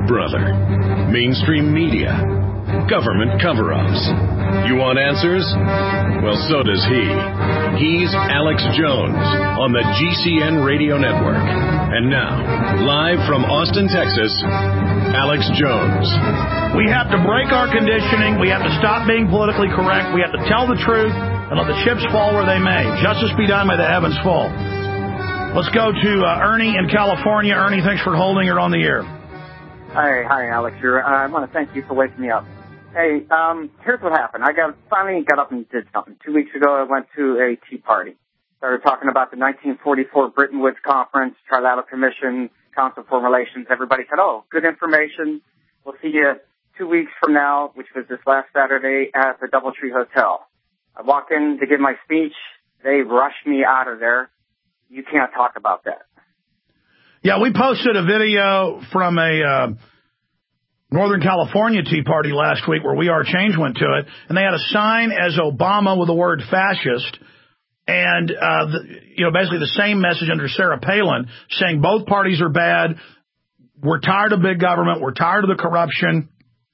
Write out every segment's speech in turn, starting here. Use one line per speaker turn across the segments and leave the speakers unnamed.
brother. Mainstream media. Government cover-ups. You want answers? Well, so does he. He's Alex Jones on the GCN Radio Network. And now, live from Austin, Texas, Alex Jones.
We have to break our conditioning. We have to stop being politically correct. We have to tell the truth and let the chips fall where they may. Justice be done, may the heavens fall. Let's go to Ernie in California. Ernie, thanks for holding. You're on the air.
Hi, Alex. I want to thank you for waking me up. Hey, here's what happened. I finally got up and did something. 2 weeks ago, I went to a tea party. Started talking about the 1944 Bretton Woods Conference, Trilateral Commission, Council for Relations. Everybody said, oh, good information. We'll see you 2 weeks from now, which was this last Saturday at the Doubletree Hotel. I walk in to give my speech. They rushed me out of there. You can't talk about that.
Yeah, we posted a video from a Northern California Tea Party last week where We Are Change went to it, and they had a sign as Obama with the word fascist, and basically the same message under Sarah Palin, saying both parties are bad, we're tired of big government, we're tired of the corruption,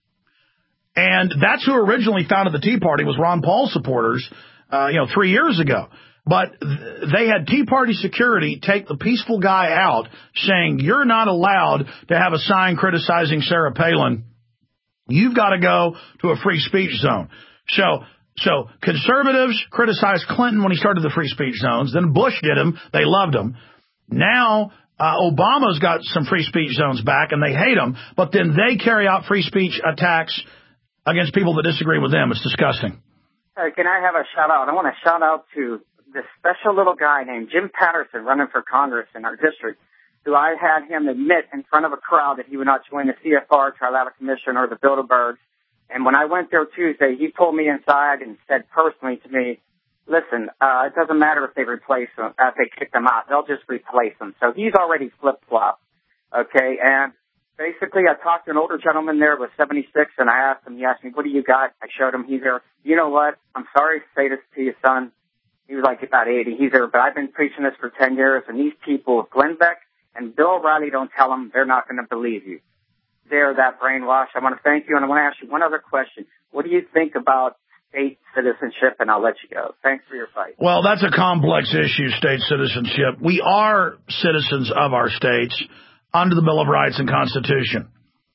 and that's who originally founded the Tea Party, was Ron Paul supporters, 3 years ago. But they had Tea Party security take the peaceful guy out, saying, you're not allowed to have a sign criticizing Sarah Palin. You've got to go to a free speech zone. So conservatives criticized Clinton when he started the free speech zones. Then Bush did him. They loved him. Now Obama's got some free speech zones back, and they hate him. But then they carry out free speech attacks against people that disagree with them. It's disgusting.
Can I have a shout-out? I want to shout out to this special little guy named Jim Patterson running for Congress in our district, who I had him admit in front of a crowd that he would not join the CFR, Trilateral Commission, or the Bilderbergs. And when I went there Tuesday, he pulled me inside and said personally to me, listen, it doesn't matter if they replace them, if they kick them out, they'll just replace them. So he's already flip-flopped, okay? And basically, I talked to an older gentleman there, was 76, and I asked him, he asked me, what do you got? I showed him, he's there. You know what? I'm sorry to say this to you, son. He was like about 80. He's there, but I've been preaching this for 10 years, and these people, Glenn Beck and Bill O'Reilly, don't tell them, they're not going to believe you. They're that brainwashed. I want to thank you, and I want to ask you one other question. What do you think about state citizenship? And I'll let you go. Thanks for your fight.
Well, that's a complex issue, state citizenship. We are citizens of our states under the Bill of Rights and Constitution,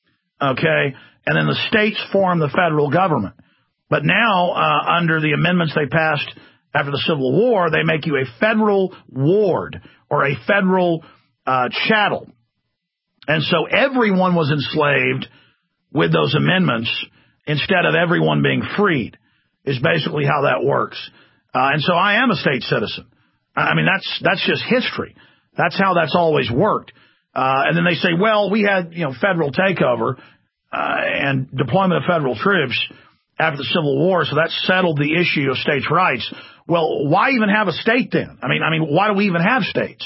okay? And then the states form the federal government. But now, under the amendments they passed after the Civil War, they make you a federal ward or a federal chattel. And so everyone was enslaved with those amendments instead of everyone being freed, is basically how that works. And so I am a state citizen. I mean, that's just history. That's how that's always worked. And then they say, well, we had, federal takeover and deployment of federal troops after the Civil War, so that settled the issue of states' rights. Well, why even have a state then? I mean, why do we even have states?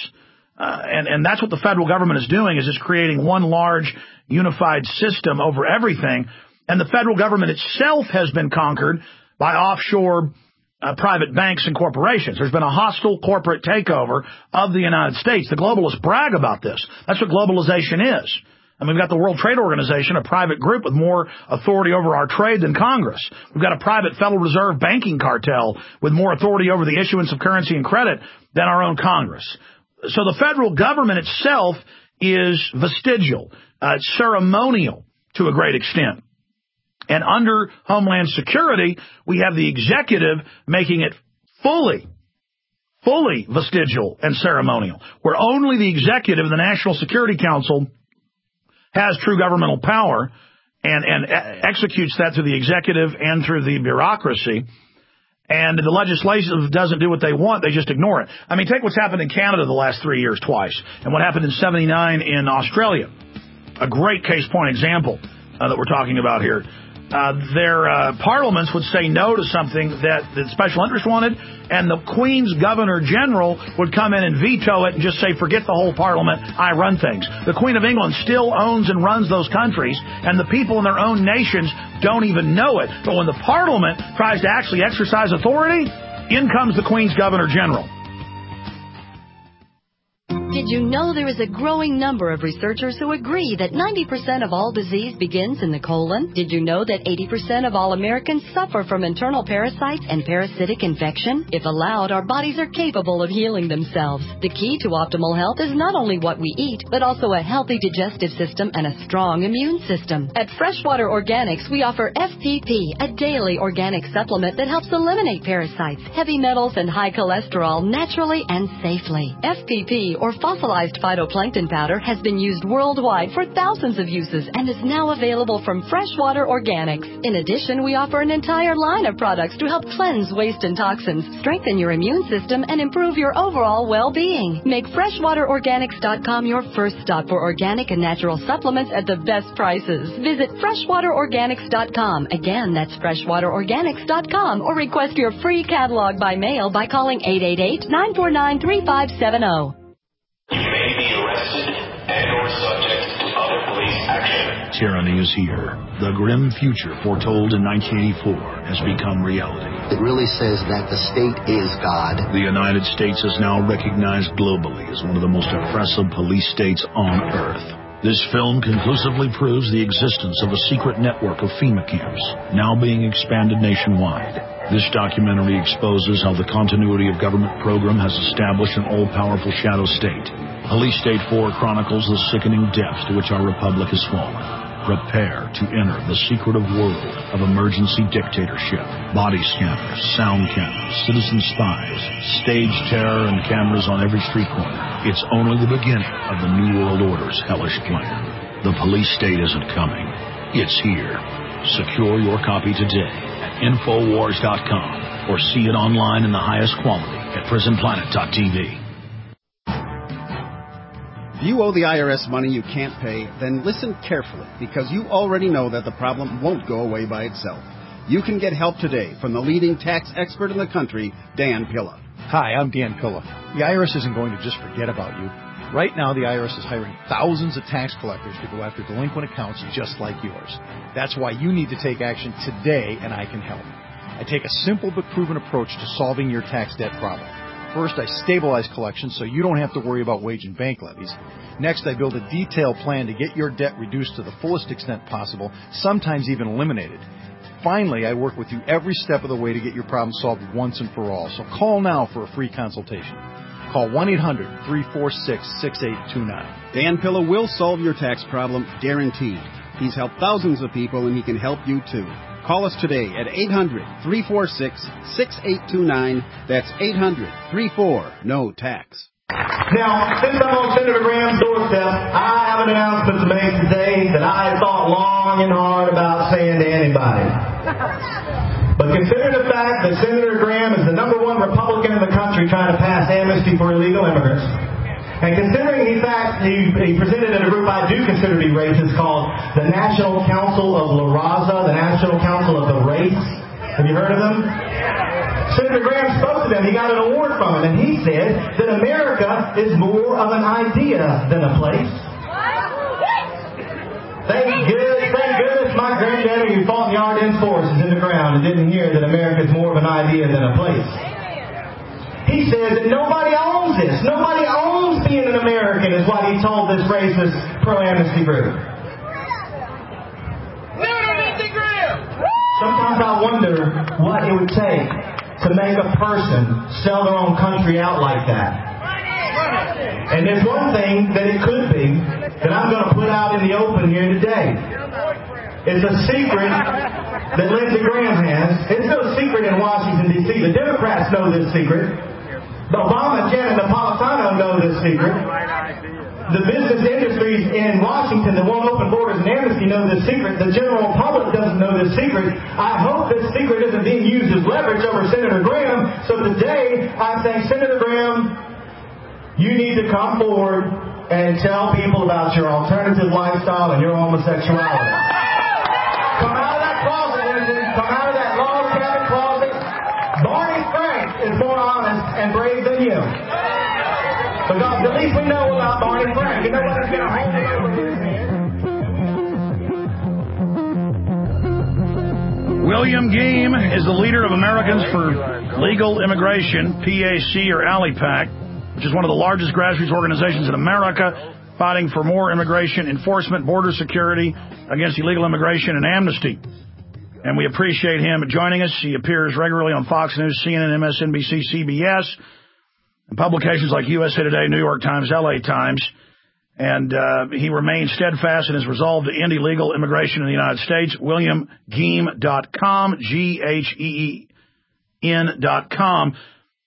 And that's what the federal government is doing, is it's creating one large unified system over everything. And the federal government itself has been conquered by offshore private banks and corporations. There's been a hostile corporate takeover of the United States. The globalists brag about this. That's what globalization is. And we've got the World Trade Organization, a private group with more authority over our trade than Congress. We've got a private Federal Reserve banking cartel with more authority over the issuance of currency and credit than our own Congress. So the federal government itself is vestigial. It's ceremonial to a great extent. And under Homeland Security, we have the executive making it fully vestigial and ceremonial, where only the executive of the National Security Council has true governmental power and executes that through the executive and through the bureaucracy. And the legislative doesn't do what they want. They just ignore it. I mean, take what's happened in Canada the last 3 years twice, and what happened in 1979 in Australia. A great case point example that we're talking about here. Their parliaments would say no to something that the special interest wanted, and the Queen's Governor General would come in and veto it and just say, forget the whole parliament, I run things. The Queen of England still owns and runs those countries, and the people in their own nations don't even know it. But when the parliament tries to actually exercise authority, in comes the Queen's Governor General.
Did Did you know there is a growing number of researchers who agree that 90% of all disease begins in the colon? Did you know that 80% of all Americans suffer from internal parasites and parasitic infection? If allowed, our bodies are capable of healing themselves. The key to optimal health is not only what we eat, but also a healthy digestive system and a strong immune system. At Freshwater Organics, we offer FPP, a daily organic supplement that helps eliminate parasites, heavy metals, and high cholesterol naturally and safely. FPP, or fossilized phytoplankton powder, has been used worldwide for thousands of uses and is now available from Freshwater Organics. In addition, we offer an entire line of products to help cleanse waste and toxins, strengthen your immune system, and improve your overall well-being. Make freshwaterorganics.com your first stop for organic and natural supplements at the best prices. Visit freshwaterorganics.com. Again, that's freshwaterorganics.com, or request your free catalog by mail by calling 888-949-3570.
You may be arrested and or subject to other police action.
Tyranny is here. The grim future foretold in 1984 has become reality.
It really says that the state is God.
The United States is now recognized globally as one of the most oppressive police states on earth. This film conclusively proves the existence of a secret network of FEMA camps, now being expanded nationwide. This documentary exposes how the continuity of government program has established an all-powerful shadow state. Police State 4 chronicles the sickening depths to which our republic has fallen. Prepare to enter the secretive world of emergency dictatorship. Body scanners, sound cameras, citizen spies, stage terror, and cameras on every street corner. It's only the beginning of the New World Order's hellish plan. The police state isn't coming. It's here. Secure your copy today at Infowars.com or see it online in the highest quality at PrisonPlanet.tv.
If you owe the IRS money you can't pay, then listen carefully, because you already know that the problem won't go away by itself. You can get help today from the leading tax expert in the country, Dan Pilla.
Hi, I'm Dan Pilla. The IRS isn't going to just forget about you. Right now, the IRS is hiring thousands of tax collectors to go after delinquent accounts just like yours. That's why you need to take action today, and I can help. I take a simple but proven approach to solving your tax debt problem. First, I stabilize collections so you don't have to worry about wage and bank levies. Next, I build a detailed plan to get your debt reduced to the fullest extent possible, sometimes even eliminated. Finally, I work with you every step of the way to get your problem solved once and for all. So call now for a free consultation. Call 1-800-346-6829.
Dan Pilla will solve your tax problem, guaranteed. He's helped thousands of people, and he can help you too. Call us today at 800-346-6829. That's 800-34-NO-TAX.
Now, since I'm on Senator Graham's doorstep, I have an announcement to make today that I have thought long and hard about saying to anybody. But consider the fact that Senator Graham is the #1 Republican in the country trying to pass amnesty for illegal immigrants. And considering the fact he presented in a group I do consider to be racist called the National Council of La Raza, the National Council of the Race. Have you heard of them? Senator Graham spoke to them. He got an award from them, and he said that America is more of an idea than a place. Thank goodness my granddaddy who fought in the Ardennes Force is in the ground and didn't hear that America is more of an idea than a place. He said that nobody owns this. Nobody owns being an American is what he told this racist pro-amnesty group. Sometimes I wonder what it would take to make a person sell their own country out like that. And there's one thing that it could be that I'm going to put out in the open here today. It's a secret that Lindsey Graham has. It's no secret in Washington, D.C. The Democrats know this secret. Obama, Janet Napolitano know this secret. The business industries in Washington that won't open borders and amnesty know this secret. The general public doesn't know this secret. I hope this secret isn't being used as leverage over Senator Graham. So today, I say, Senator Graham, you need to come forward and tell people about your alternative lifestyle and your homosexuality. Come out of that closet, Lindsey. Come out of that log cabin closet. Barney Frank is more honest and brave than you. Because at least we know about Barney Frank. And nobody's going to hold it over.
William Geim is the leader of Americans for Legal Immigration, PAC or ALIPAC. which is one of the largest grassroots organizations in America, fighting for more immigration enforcement, border security, against illegal immigration, and amnesty. And we appreciate him joining us. He appears regularly on Fox News, CNN, MSNBC, CBS, and publications like USA Today, New York Times, LA Times. And he remains steadfast in his resolve to end illegal immigration in the United States. WilliamGeem.com, GHEEN.com,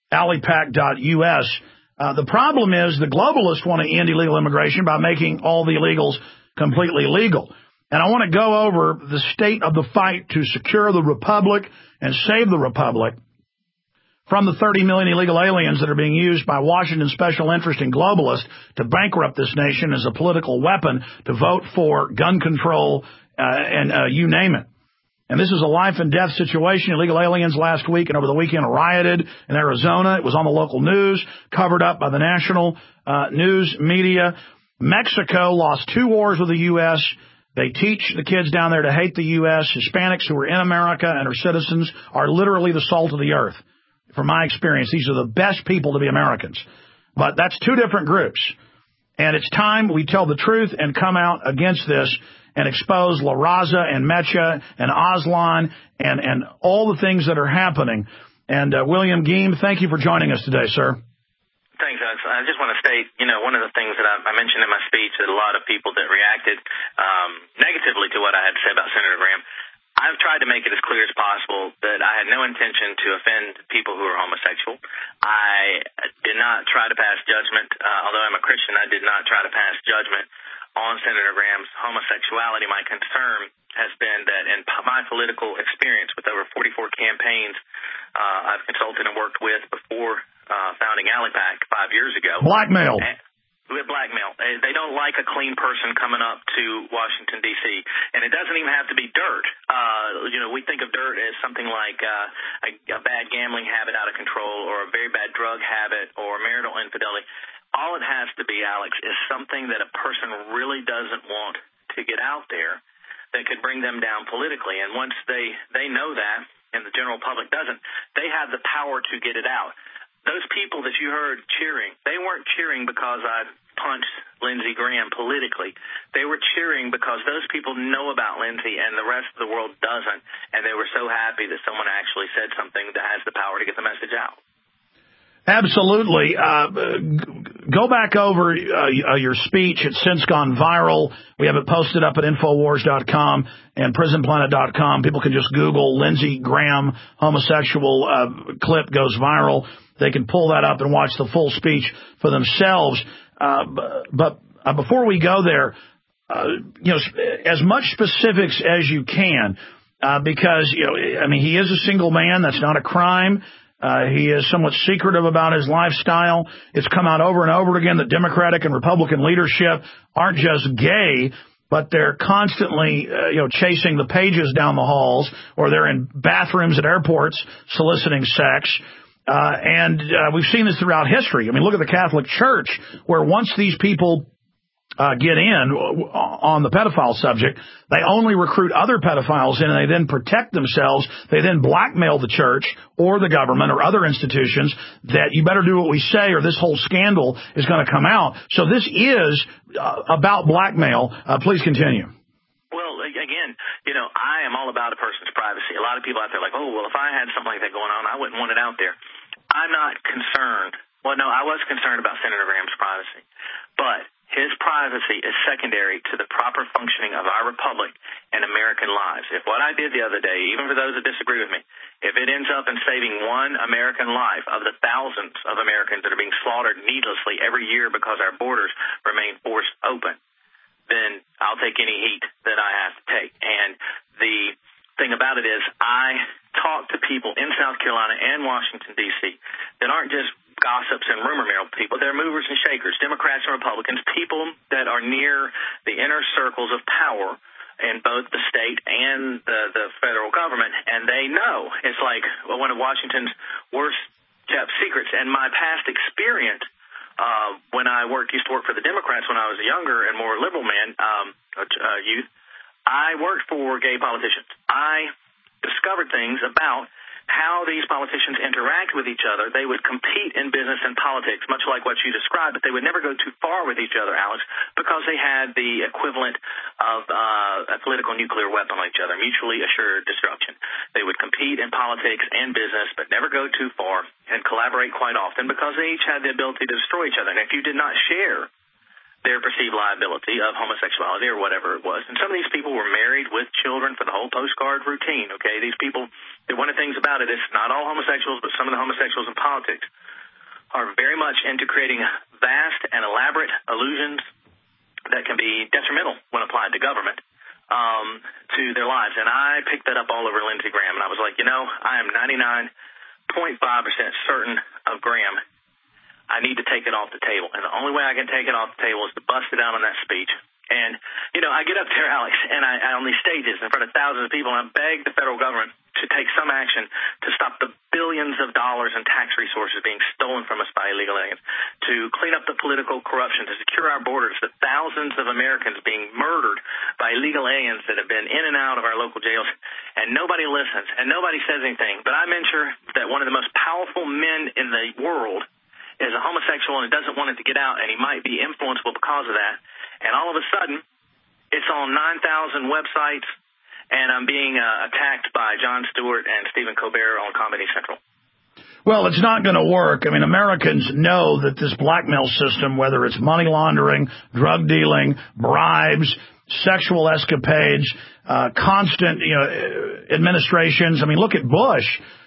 Alipac.us. The problem is the globalists want to end illegal immigration by making all the illegals completely legal. And I want to go over the state of the fight to secure the republic and save the republic from the 30 million illegal aliens that are being used by Washington's special interest and globalists to bankrupt this nation as a political weapon to vote for gun control and you name it. And this is a life and death situation. Illegal aliens last week and over the weekend rioted in Arizona. It was on the local news, covered up by the national news media. Mexico lost 2 wars with the U.S. They teach the kids down there to hate the U.S. Hispanics who are in America and are citizens are literally the salt of the earth. From my experience, these are the best people to be Americans. But that's 2 different groups. And it's time we tell the truth and come out against this and expose La Raza and Mecha and Aslan and all the things that are happening. And William Geem, thank you for joining us today, sir.
Thanks, Alex. I just want to state, one of the things that I mentioned in my speech that a lot of people that reacted negatively to what I had to say about Senator Graham, I've tried to make it as clear as possible that I had no intention to offend people who are homosexual. I did not try to pass judgment. Although I'm a Christian, I did not try to pass judgment on Senator Graham's homosexuality. My concern has been that in my political experience with over 44 campaigns I've consulted and worked with before founding Alipac 5 years ago.
Blackmail.
With blackmail. They don't like a clean person coming up to Washington, D.C. And it doesn't even have to be dirt. We think of dirt as something like a bad gambling habit out of control or a very bad drug habit or marital infidelity. All it has to be, Alex, is something that a person really doesn't want to get out there that could bring them down politically. And once they know that, and the general public doesn't, they have the power to get it out. Those people that you heard cheering, they weren't cheering because I punched Lindsey Graham politically. They were cheering because those people know about Lindsey and the rest of the world doesn't, and they were so happy that someone actually said something that has the power to get the message out.
Absolutely. Go back over your speech. It's since gone viral. We have it posted up at Infowars.com and PrisonPlanet.com. People can just Google Lindsey Graham homosexual clip goes viral. They can pull that up and watch the full speech for themselves. But before we go there, as much specifics as you can, because, he is a single man. That's not a crime. He is somewhat secretive about his lifestyle. It's come out over and over again that Democratic and Republican leadership aren't just gay, but they're constantly, chasing the pages down the halls, or they're in bathrooms at airports soliciting sex. And we've seen this throughout history. Look at the Catholic Church, where once these people get in on the pedophile subject, they only recruit other pedophiles in, and they then protect themselves. They then blackmail the church or the government or other institutions that you better do what we say or this whole scandal is going to come out. So this is about blackmail. Please continue.
Well, again, I am all about a person's privacy. A lot of people out there are like, oh, well, if I had something like that going on, I wouldn't want it out there. I'm not concerned. Well, no, I was concerned about Senator Graham's privacy. But his privacy is secondary to the proper functioning of our republic and American lives. If what I did the other day, even for those that disagree with me, if it ends up in saving one American life of the thousands of Americans that are being slaughtered needlessly every year because our borders remain forced open, then I'll take any heat that I have to take. And the thing about it is I talk to people in South Carolina and Washington, D.C. that aren't just gossips and rumor mill people. They're movers and shakers, Democrats and Republicans, people that are near the inner circles of power in both the state and the federal government, and they know. It's like one of Washington's worst kept secrets. And my past experience when I used to work for the Democrats when I was a younger and more liberal man, youth, I worked for gay politicians. I discovered things about how these politicians interact with each other. They would compete in business and politics, much like what you described, but they would never go too far with each other, Alex, because they had the equivalent of a political nuclear weapon on each other, mutually assured destruction. They would compete in politics and business, but never go too far, and collaborate quite often because they each had the ability to destroy each other. And if you did not share their perceived liability of homosexuality or whatever it was. And some of these people were married with children for the whole postcard routine, okay? These people, one of the things about it is not all homosexuals, but some of the homosexuals in politics are very much into creating vast and elaborate illusions that can be detrimental when applied to government to their lives. And I picked that up all over Lindsey Graham, and I was like, I am 99.5% certain of Graham. I need to take it off the table. And the only way I can take it off the table is to bust it out on that speech. And, I get up there, Alex, and I on these stages in front of thousands of people, and I beg the federal government to take some action to stop the billions of dollars in tax resources being stolen from us by illegal aliens, to clean up the political corruption, to secure our borders, the thousands of Americans being murdered by illegal aliens that have been in and out of our local jails, and nobody listens, and nobody says anything. But I mention that one of the most powerful men in the world is a homosexual and doesn't want it to get out, and he might be influenceable because of that. And all of a sudden, it's on 9,000 websites, and I'm being attacked by Jon Stewart and Stephen Colbert on Comedy Central.
Well, it's not going to work. I mean, Americans know that this blackmail system, whether it's money laundering, drug dealing, bribes, sexual escapades, constant, administrations. I mean, look at Bush,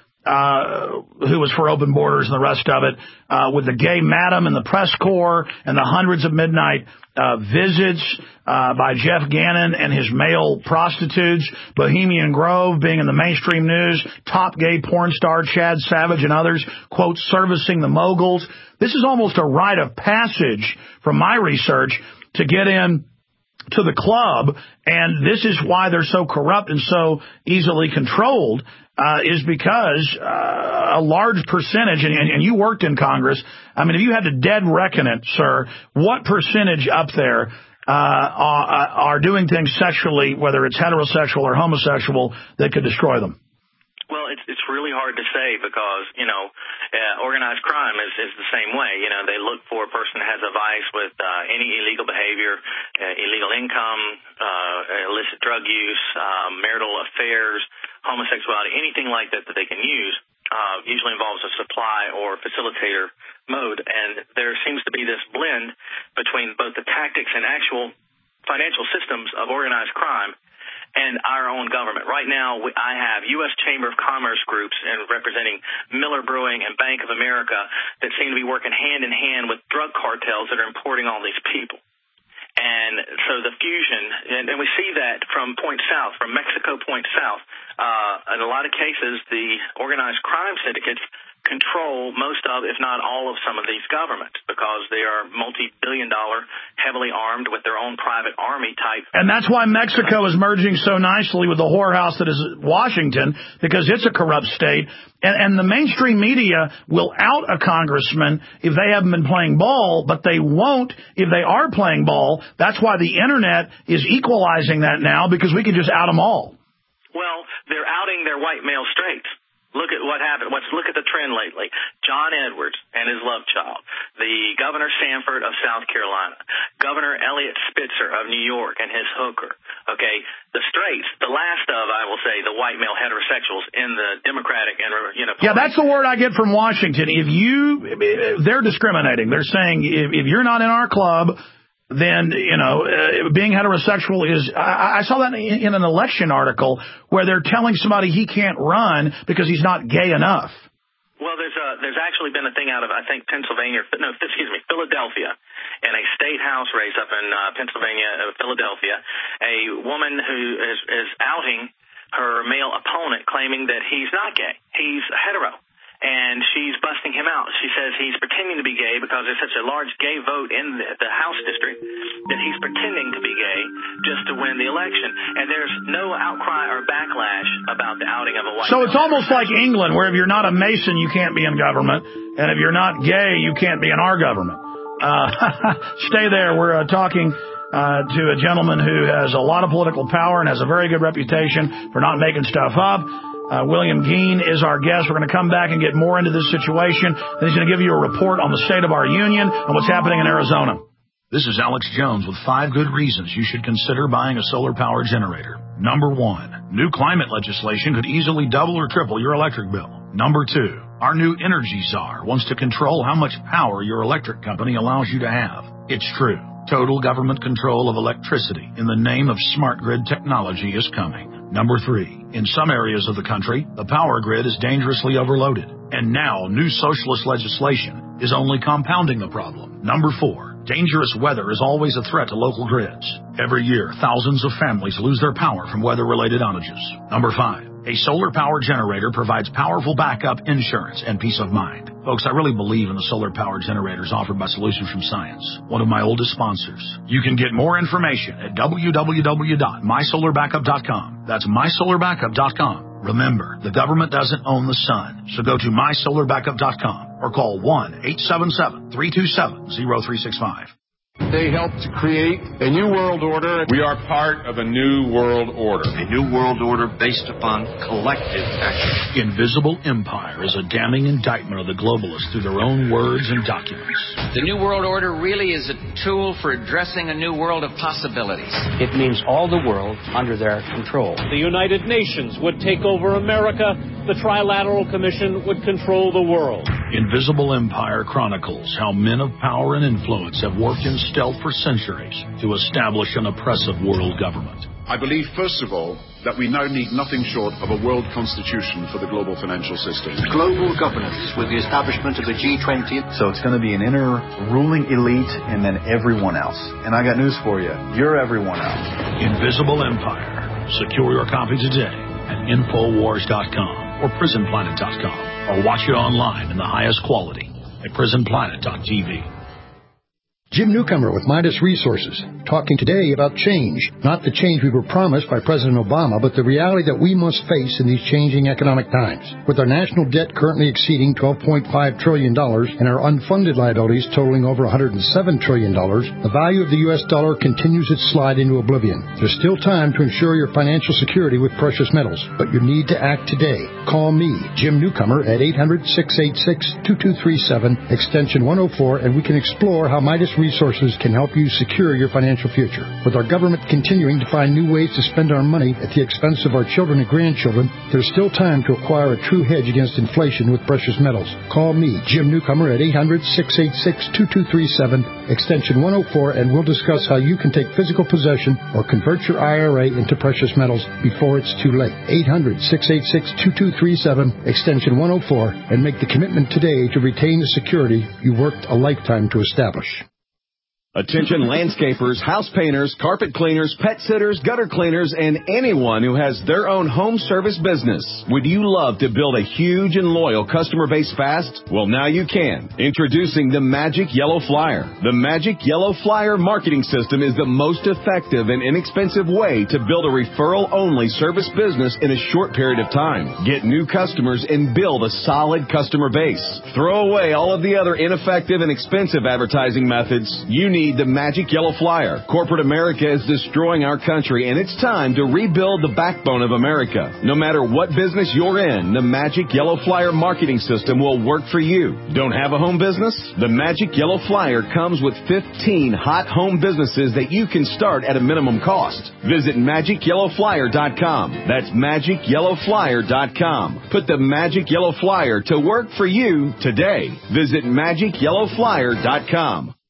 who was for open borders and the rest of it, with the gay madam and the press corps and the hundreds of midnight visits by Jeff Gannon and his male prostitutes, Bohemian Grove being in the mainstream news, top gay porn star Chad Savage and others, quote, servicing the moguls. This is almost a rite of passage from my research to get in to the club, and this is why they're so corrupt and so easily controlled, is because a large percentage, and you worked in Congress, I mean, if you had to dead reckon it, sir, what percentage up there are doing things sexually, whether it's heterosexual or homosexual, that could destroy them?
Well, it's really hard to say because, organized crime is the same way. They look for a person that has a vice with any illegal behavior, illegal income, illicit drug use, marital affairs, homosexuality, anything like that they can use. Usually involves a supply or facilitator mode. And there seems to be this blend between both the tactics and actual financial systems of organized crime and our own government. Right now, I have U.S. Chamber of Commerce groups and representing Miller Brewing and Bank of America that seem to be working hand in hand with drug cartels that are importing all these people. And so the fusion, and we see that from Point South, from Mexico Point South. In a lot of cases, the organized crime syndicates control most of, if not all of, some of these governments because they are multi-billion-dollar, heavily armed with their own private army type.
And that's why Mexico is merging so nicely with the whorehouse that is Washington, because it's a corrupt state. And the mainstream media will out a congressman if they haven't been playing ball, but they won't if they are playing ball. That's why the Internet is equalizing that now, because we can just out them all.
Well, they're outing their white male straights. Look at what happened. Look at the trend lately. John Edwards and his love child, the Governor Sanford of South Carolina, Governor Elliot Spitzer of New York and his hooker. Okay, the straights, the last of, I will say, the white male heterosexuals in the Democratic and
Yeah, that's the word I get from Washington. They're discriminating. They're saying if you're not in our club, then, being heterosexual is, I saw that in an election article where they're telling somebody he can't run because he's not gay enough.
Well, there's actually been a thing out of, I think, Philadelphia, in a state house race up in Pennsylvania, Philadelphia, a woman who is outing her male opponent, claiming that he's not gay. He's hetero. And she's busting him out. She says he's pretending to be gay because there's such a large gay vote in the House district that he's pretending to be gay just to win the election. And there's no outcry or backlash about the outing of a white
So it's almost like England, where if you're not a Mason, you can't be in government. And if you're not gay, you can't be in our government. Stay there. We're talking to a gentleman who has a lot of political power and has a very good reputation for not making stuff up. William Geen is our guest. We're going to come back and get more into this situation. Then he's going to give you a report on the state of our union and what's happening in Arizona. This is Alex Jones with 5 good reasons you should consider buying a solar power generator. Number 1, new climate legislation could easily double or triple your electric bill. Number 2, our new energy czar wants to control how much power your electric company allows you to have. It's true. Total government control of electricity in the name of smart grid technology is coming. Number 3, in some areas of the country, the power grid is dangerously overloaded. And now, new socialist legislation is only compounding the problem. Number 4, dangerous weather is always a threat to local grids. Every year, thousands of families lose their power from weather-related outages. Number 5, a solar power generator provides powerful backup insurance and peace of mind. Folks, I really believe in the solar power generators offered by Solutions from Science, one of my oldest sponsors. You can get more information at www.mysolarbackup.com. That's mysolarbackup.com. Remember, the government doesn't own the sun, so go to mysolarbackup.com or call 1-877-327-0365.
They helped to create a new world order. We are part of a new world order.
A new world order based upon collective action.
Invisible Empire is a damning indictment of the globalists through their own words and documents.
The new world order really is a tool for addressing a new world of possibilities.
It means all the world under their control.
The United Nations would take over America. The Trilateral Commission would control the world.
Invisible Empire chronicles how men of power and influence have worked in stealth for centuries to establish an oppressive world government.
I believe, first of all, that we now need nothing short of a world constitution for the global financial system.
Global governance with the establishment of the G20.
So it's going to be an inner ruling elite and then everyone else. And I got news for you. You're everyone else.
Invisible Empire. Secure your copy today at Infowars.com or PrisonPlanet.com, or watch it online in the highest quality at PrisonPlanet.tv.
Jim Newcomer with Midas Resources, talking today about change. Not the change we were promised by President Obama, but the reality that we must face in these changing economic times. With our national debt currently exceeding $12.5 trillion and our unfunded liabilities totaling over $107 trillion, the value of the U.S. dollar continues its slide into oblivion. There's still time to ensure your financial security with precious metals, but you need to act today. Call me, Jim Newcomer, at 800-686-2237, extension 104, and we can explore how Midas Resources can help you secure your financial future. With our government continuing to find new ways to spend our money at the expense of our children and grandchildren, there's still time to acquire a true hedge against inflation with precious metals. Call me, Jim Newcomer, at 800-686-2237, extension 104, and we'll discuss how you can take physical possession or convert your IRA into precious metals before it's too late. 800-686-2237, extension 104, and make the commitment today to retain the security you worked a lifetime to establish.
Attention landscapers, house painters, carpet cleaners, pet sitters, gutter cleaners, and anyone who has their own home service business. Would you love to build a huge and loyal customer base fast? Well, now you can. Introducing the Magic Yellow Flyer. The Magic Yellow Flyer marketing system is the most effective and inexpensive way to build a referral-only service business in a short period of time. Get new customers and build a solid customer base. Throw away all of the other ineffective and expensive advertising methods. You need the Magic Yellow Flyer. Corporate America is destroying our country, and it's time to rebuild the backbone of America. No matter what business you're in, the Magic Yellow Flyer marketing system will work for you. Don't have a home business? The Magic Yellow Flyer comes with 15 hot home businesses that you can start at a minimum cost. Visit MagicYellowFlyer.com. That's MagicYellowFlyer.com. Put the Magic Yellow Flyer to work for you today. Visit MagicYellowFlyer.com.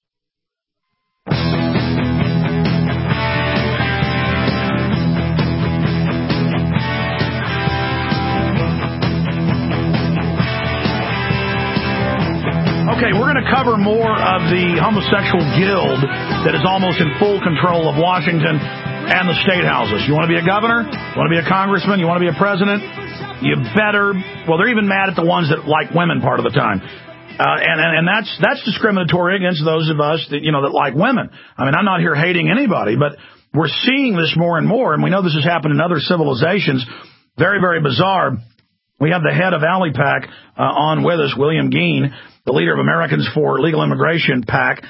Okay, we're going to cover more of the homosexual guild that is almost in full control of Washington and the state houses. You want to be a governor? You want to be a congressman? You want to be a president? You better. Well, they're even mad at the ones that like women part of the time. And that's discriminatory against those of us that, that like women. I mean, I'm not here hating anybody, but we're seeing this more and more, and we know this has happened in other civilizations. Very, very bizarre. We have the head of ALIPAC on with us, William Geen, the leader of Americans for Legal Immigration PAC,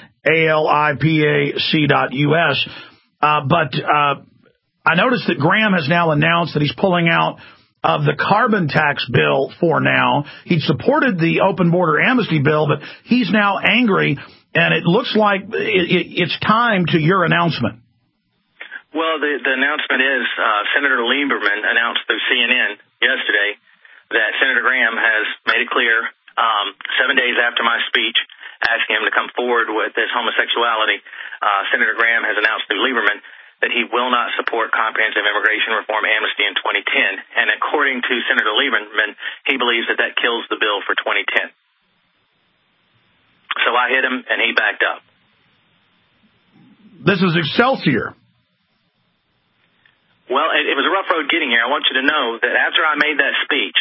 ALIPAC.us. But I noticed that Graham has now announced that he's pulling out of the carbon tax bill for now. He'd supported the open border amnesty bill, but he's now angry, and it looks like it's time to your announcement.
Well, the announcement is Senator Lieberman announced through CNN yesterday that Senator Graham has made it clear 7 days after my speech asking him to come forward with his homosexuality. Senator Graham has announced through Lieberman that he will not support comprehensive immigration reform amnesty in 2010. And according to Senator Lieberman, he believes that that kills the bill for 2010. So I hit him, and he backed up.
This is Excelsior.
Well, it was a rough road getting here. I want you to know that after I made that speech,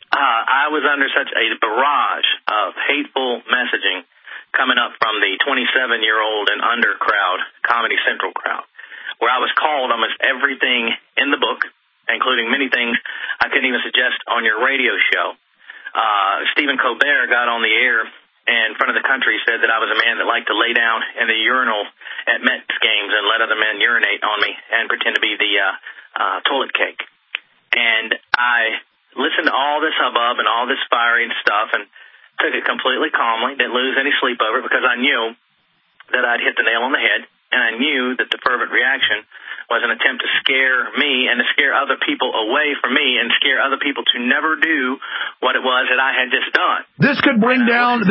I was under such a barrage of hateful messaging coming up from the 27-year-old and under crowd, Comedy Central crowd, where I was called almost everything in the book, including many things I couldn't even suggest on your radio show. Stephen Colbert got on the air in front of the country, said that I was a man that liked to lay down in the urinal at Mets games and let other men urinate on me and pretend to be the toilet cake. And I listened to all this hubbub and all this fiery stuff and took it completely calmly, didn't lose any sleep over it because I knew that I'd hit the nail on the head, and I knew that the fervent reaction was an attempt to scare me and to scare other people away from me and scare other people to never do what it was that I had just done.
This could bring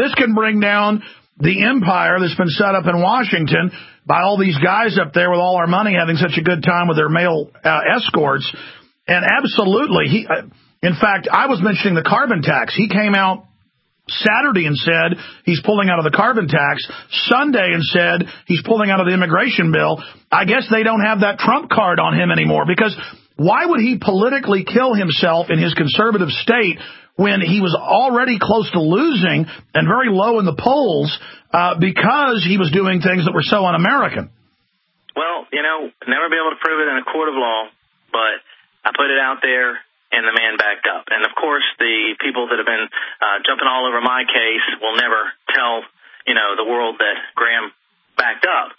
down the empire that's been set up in Washington by all these guys up there with all our money having such a good time with their male escorts. And absolutely, in fact, I was mentioning the carbon tax. He came out Saturday and said he's pulling out of the carbon tax. Sunday and said he's pulling out of the immigration bill. I guess they don't have that Trump card on him anymore, because why would he politically kill himself in his conservative state when he was already close to losing and very low in the polls because he was doing things that were so un-American?
Well, never be able to prove it in a court of law, but I put it out there, and the man backed up. And, of course, the people that have been jumping all over my case will never tell, the world that Graham backed up.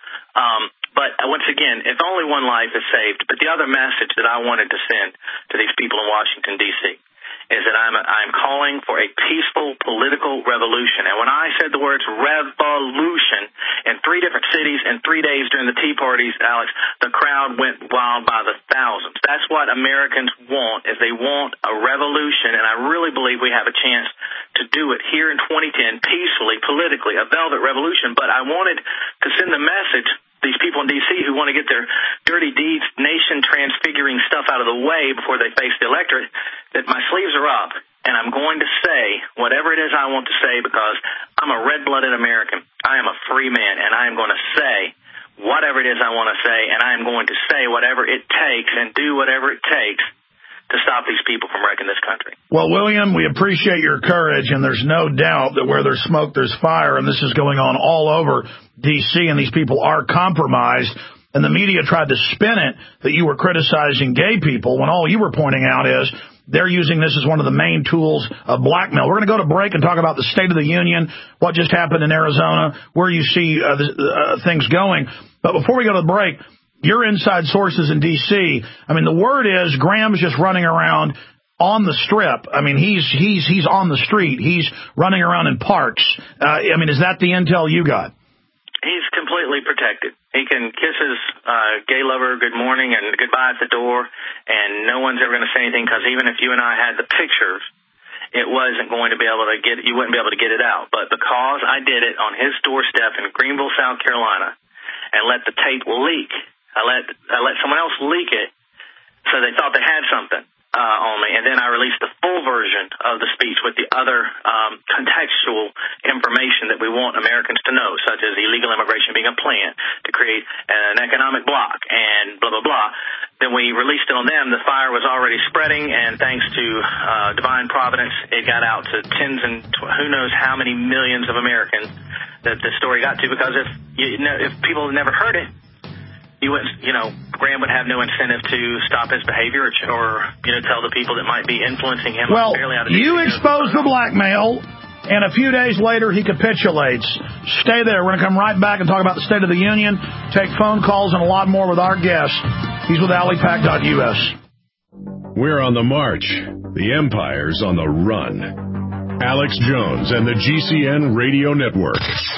But, once again, if only one life is saved. But the other message that I wanted to send to these people in Washington, D.C., is that I'm calling for a peaceful political revolution. And when I said the words revolution in 3 different cities in 3 days during the Tea Parties, Alex, the crowd went wild by the thousands. That's what Americans want, is they want a revolution, and I really believe we have a chance to do it here in 2010 peacefully, politically, a velvet revolution. But I wanted to send the message, these people in D.C. who want to get their dirty deeds, nation transfiguring stuff out of the way before they face the electorate, that my sleeves are up, and I'm going to say whatever it is I want to say, because I'm a red-blooded American. I am a free man, and I am going to say whatever it is I want to say, and I am going to say whatever it takes and do whatever it takes to stop these people from wrecking this country.
Well, William, we appreciate your courage, and there's no doubt that where there's smoke, there's fire, and this is going on all over D.C., and these people are compromised. And the media tried to spin it that you were criticizing gay people, when all you were pointing out is they're using this as one of the main tools of blackmail. We're going to go to break and talk about the State of the Union, what just happened in Arizona, where you see things going. But before we go to the break, your inside sources in D.C., I mean, the word is Graham's just running around on the strip. I mean, he's on the street. He's running around in parks. I mean, is that the intel you got?
He's completely protected. He can kiss his gay lover good morning and goodbye at the door, and no one's ever going to say anything, because even if you and I had the pictures, it wasn't going to be able to you wouldn't be able to get it out. But because I did it on his doorstep in Greenville, South Carolina, and let the tape leak, I let someone else leak it, so they thought they had something on me, and then I released the full version of the speech with the other contextual information that we want Americans to know, such as illegal immigration being a plan to create an economic bloc and blah, blah, blah. Then we released it on them. The fire was already spreading, and thanks to divine providence, it got out to tens and who knows how many millions of Americans that the story got to, because if people had never heard it, Graham would have no incentive to stop his behavior or tell the people that might be influencing him.
Well, you exposed the blackmail, and a few days later he capitulates. Stay there. We're going to come right back and talk about the State of the Union, take phone calls, and a lot more with our guest. He's with AliPac.us.
We're on the march, The empire's on the run. Alex Jones and the GCN Radio Network.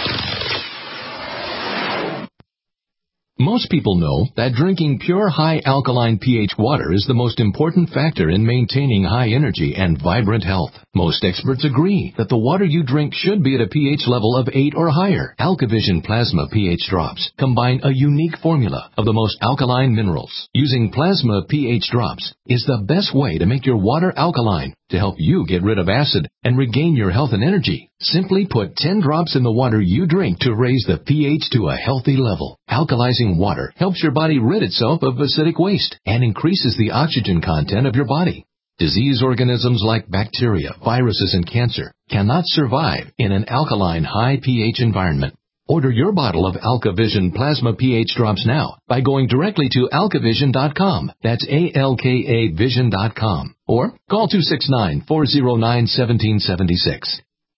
Most people know that drinking pure high alkaline pH water is the most important factor in maintaining high energy and vibrant health. Most experts agree that the water you drink should be at a pH level of 8 or higher. AlkaVision Plasma pH drops combine a unique formula of the most alkaline minerals. Using plasma pH drops is the best way to make your water alkaline to help you get rid of acid and regain your health and energy. Simply put 10 drops in the water you drink to raise the pH to a healthy level. Alkalizing water helps your body rid itself of acidic waste and increases the oxygen content of your body. Disease organisms like bacteria, viruses, and cancer cannot survive in an alkaline high pH environment. Order your bottle of AlkaVision Plasma pH drops now by going directly to alkavision.com. That's ALKA Vision.com. Or call 269-409-1776.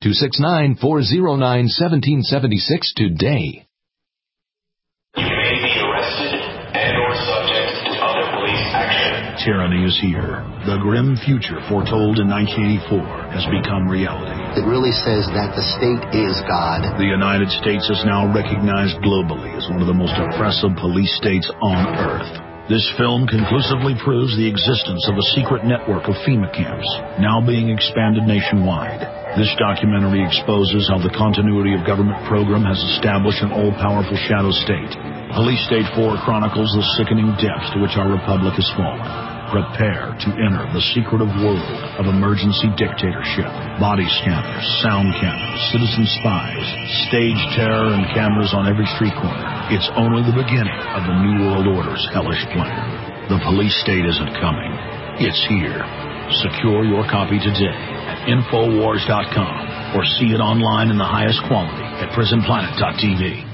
269-409-1776 today.
You may be arrested and or subject to other police action.
Tyranny is here. The grim future foretold in 1984 has become reality.
It really says that the state is God.
The United States is now recognized globally as one of the most oppressive police states on earth. This film conclusively proves the existence of a secret network of FEMA camps, now being expanded nationwide. This documentary exposes how the continuity of government program has established an all-powerful shadow state. Police State 4 chronicles the sickening depths to which our republic has fallen. Prepare to enter the secretive world of emergency dictatorship. Body scanners, sound cameras, citizen spies, stage terror, and cameras on every street corner. It's only the beginning of the New World Order's hellish plan. The police state isn't coming. It's here. Secure your copy today at Infowars.com or see it online in the highest quality at PrisonPlanet.tv.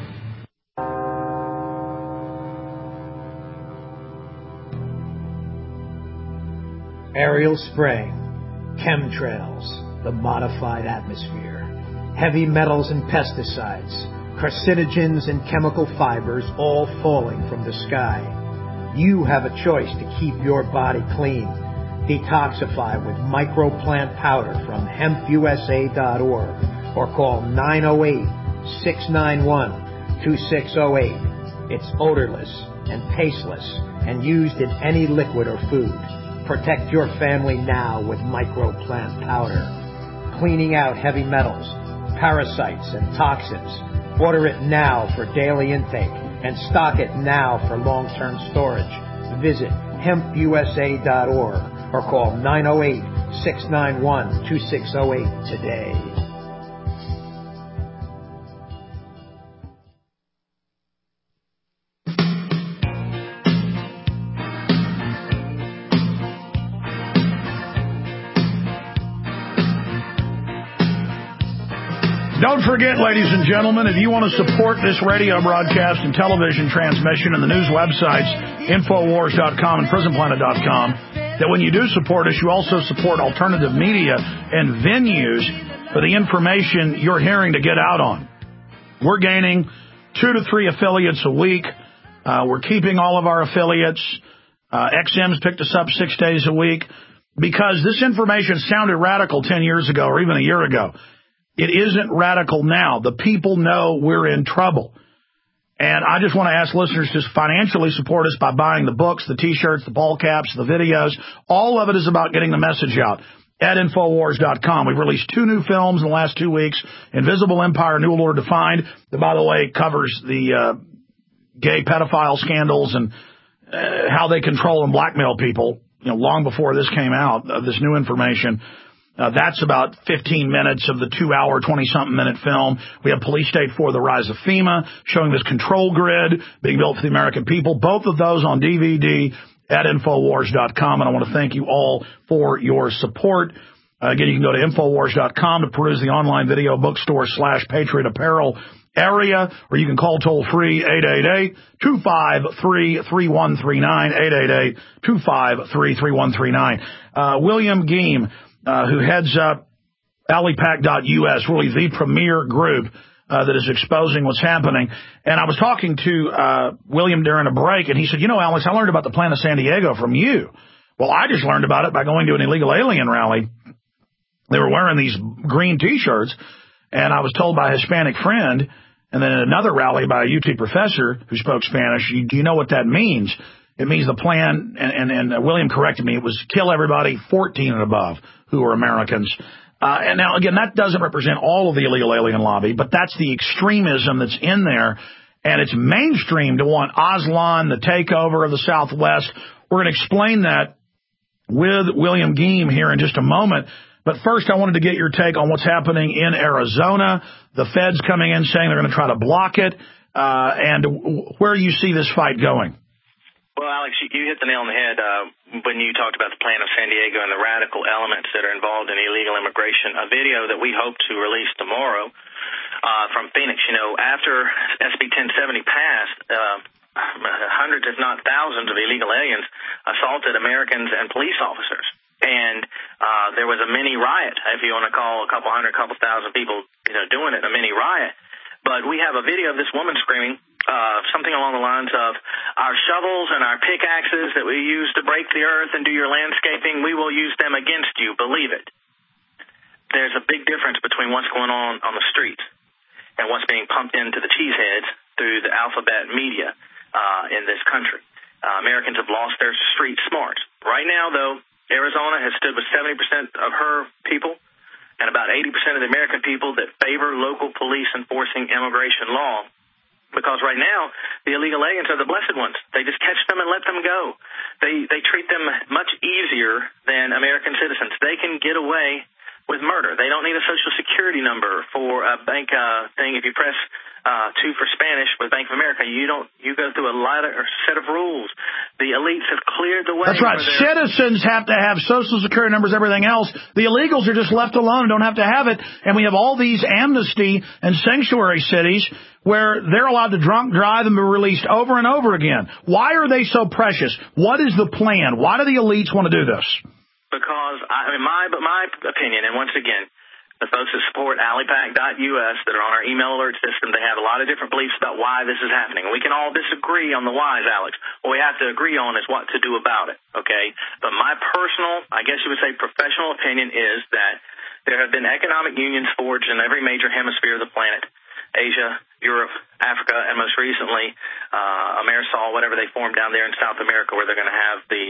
Aerial spraying, chemtrails, the modified atmosphere, heavy metals and pesticides, carcinogens and chemical fibers all falling from the sky. You have a choice to keep your body clean. Detoxify with microplant powder from hempusa.org or call 908-691-2608. It's odorless and tasteless and used in any liquid or food. Protect your family now with microplant powder. Cleaning out heavy metals, parasites, and toxins. Order it now for daily intake and stock it now for long-term storage. Visit hempusa.org or call 908-691-2608 today.
Don't forget, ladies and gentlemen, if you want to support this radio broadcast and television transmission and the news websites, Infowars.com and PrisonPlanet.com, that when you do support us, you also support alternative media and venues for the information you're hearing to get out on. We're gaining 2 to 3 affiliates a week. We're keeping all of our affiliates. XM's picked us up 6 days a week because this information sounded radical 10 years ago or even a year ago. It isn't radical now. The people know we're in trouble. And I just want to ask listeners to financially support us by buying the books, the T-shirts, the ball caps, the videos. All of it is about getting the message out at Infowars.com. We've released 2 new films in the last 2 weeks, Invisible Empire, New World Order Defined, that, by the way, covers the gay pedophile scandals and how they control and blackmail people, long before this came out, this new information. That's about 15 minutes of the 2-hour, 20-something minute film. We have Police State 4, The Rise of FEMA, showing this control grid being built for the American people. Both of those on DVD at Infowars.com. And I want to thank you all for your support. Again, you can go to Infowars.com to peruse the online video bookstore /Patriot Apparel area, or you can call toll-free 888-253-3139, 888-253-3139. William Geem, who heads up AliPac.us, really the premier group that is exposing what's happening. And I was talking to William during a break, and he said, Alex, I learned about the plan of San Diego from you. Well, I just learned about it by going to an illegal alien rally. They were wearing these green T-shirts, and I was told by a Hispanic friend, and then at another rally by a UT professor who spoke Spanish, do you know what that means? It means the plan, and William corrected me, it was kill everybody 14 and above who are Americans. And now, again, that doesn't represent all of the illegal alien lobby, but that's the extremism that's in there, and it's mainstream to want Aslan, the takeover of the Southwest. We're going to explain that with William Geem here in just a moment. But first, I wanted to get your take on what's happening in Arizona, the feds coming in saying they're going to try to block it, and where you see this fight going.
Well, Alex, you hit the nail on the head when you talked about the plan of San Diego and the radical elements that are involved in illegal immigration. A video that we hope to release tomorrow from Phoenix. You know, after SB 1070 passed, hundreds, if not thousands, of illegal aliens assaulted Americans and police officers. And there was a mini riot, if you want to call a couple thousand people, doing it, a mini riot. But we have a video of this woman screaming something along the lines of, our shovels and our pickaxes that we use to break the earth and do your landscaping, we will use them against you, believe it. There's a big difference between what's going on the streets and what's being pumped into the cheeseheads through the alphabet media in this country. Americans have lost their street smarts. Right now, though, Arizona has stood with 70% of her people and about 80% of the American people that favor local police enforcing immigration law, because right now the illegal aliens are the blessed ones. They just catch them and let them go. They treat them much easier than American citizens. They can get away with murder. They don't need a Social Security number for a bank thing. If you press 2 for Spanish with Bank of America, you go through a lot of set of rules. The elites have cleared the way.
That's right. Citizens have to have Social Security numbers, everything else. The illegals are just left alone and don't have to have it. And we have all these amnesty and sanctuary cities where they're allowed to drunk drive and be released over and over again. Why are they so precious? What is the plan? Why do the elites want to do this?
Because, my opinion, and once again, the folks that support Allipac.us that are on our email alert system, they have a lot of different beliefs about why this is happening. We can all disagree on the whys, Alex. What we have to agree on is what to do about it, okay? But my personal, I guess you would say professional opinion is that there have been economic unions forged in every major hemisphere of the planet, Asia, Europe, Africa, and most recently, Amerisol, whatever they formed down there in South America, where they're going to have the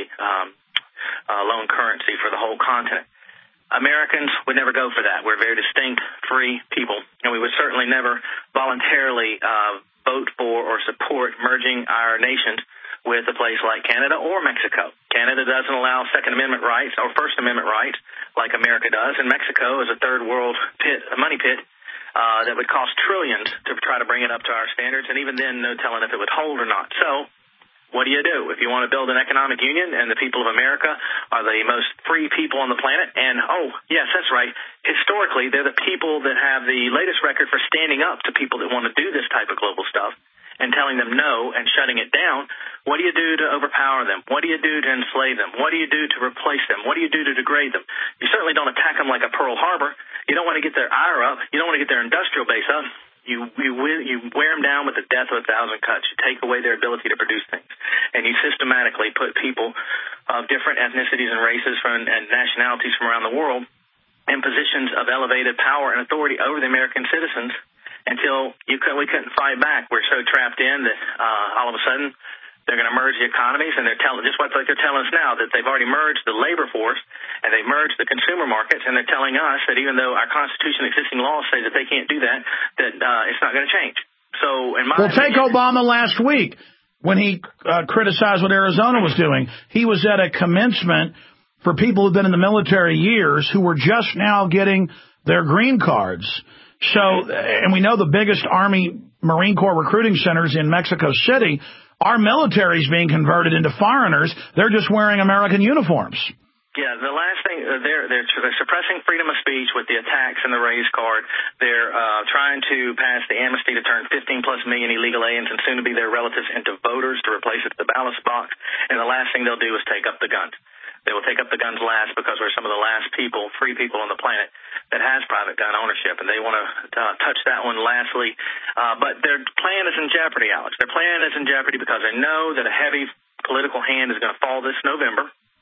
loan currency for the whole continent. Americans would never go for that. We're very distinct, free people, and we would certainly never voluntarily vote for or support merging our nations with a place like Canada or Mexico. Canada doesn't allow Second Amendment rights or First Amendment rights like America does, and Mexico is a third world pit, a money pit, that would cost trillions to try to bring it up to our standards, and even then, no telling if it would hold or not. So, what do? If you want to build an economic union and the people of America are the most free people on the planet, and, oh, yes, that's right, historically, they're the people that have the latest record for standing up to people that want to do this type of global stuff and telling them no and shutting it down, what do you do to overpower them? What do you do to enslave them? What do you do to replace them? What do you do to degrade them? You certainly don't attack them like a Pearl Harbor. You don't want to get their ire up. You don't want to get their industrial base up. You wear them down with the death of 1,000 cuts. You take away their ability to produce things. And you systematically put people of different ethnicities and races and nationalities from around the world in positions of elevated power and authority over the American citizens until we couldn't fight back. We're so trapped in that all of a sudden they're going to merge the economies, and they're telling just like they're telling us now that they've already merged the labor force and they've merged the consumer markets, and they're telling us that even though our Constitution, existing laws say that they can't do that, that it's not going to change. So, in my
take Obama last week when he criticized what Arizona was doing. He was at a commencement for people who've been in the military years who were just now getting their green cards. So, and we know the biggest Army Marine Corps recruiting centers in Mexico City. Our military is being converted into foreigners. They're just wearing American uniforms.
Yeah, the last thing, they're suppressing freedom of speech with the attacks and the race card. They're trying to pass the amnesty to turn 15-plus million illegal aliens and soon to be their relatives into voters to replace it at the ballot box. And the last thing they'll do is take up the guns. They will take up the guns last because we're some of the last people, free people on the planet that has private gun ownership, and they want to touch that one lastly. But their plan is in jeopardy, Alex. Their plan is in jeopardy because they know that a heavy political hand is going to fall this November,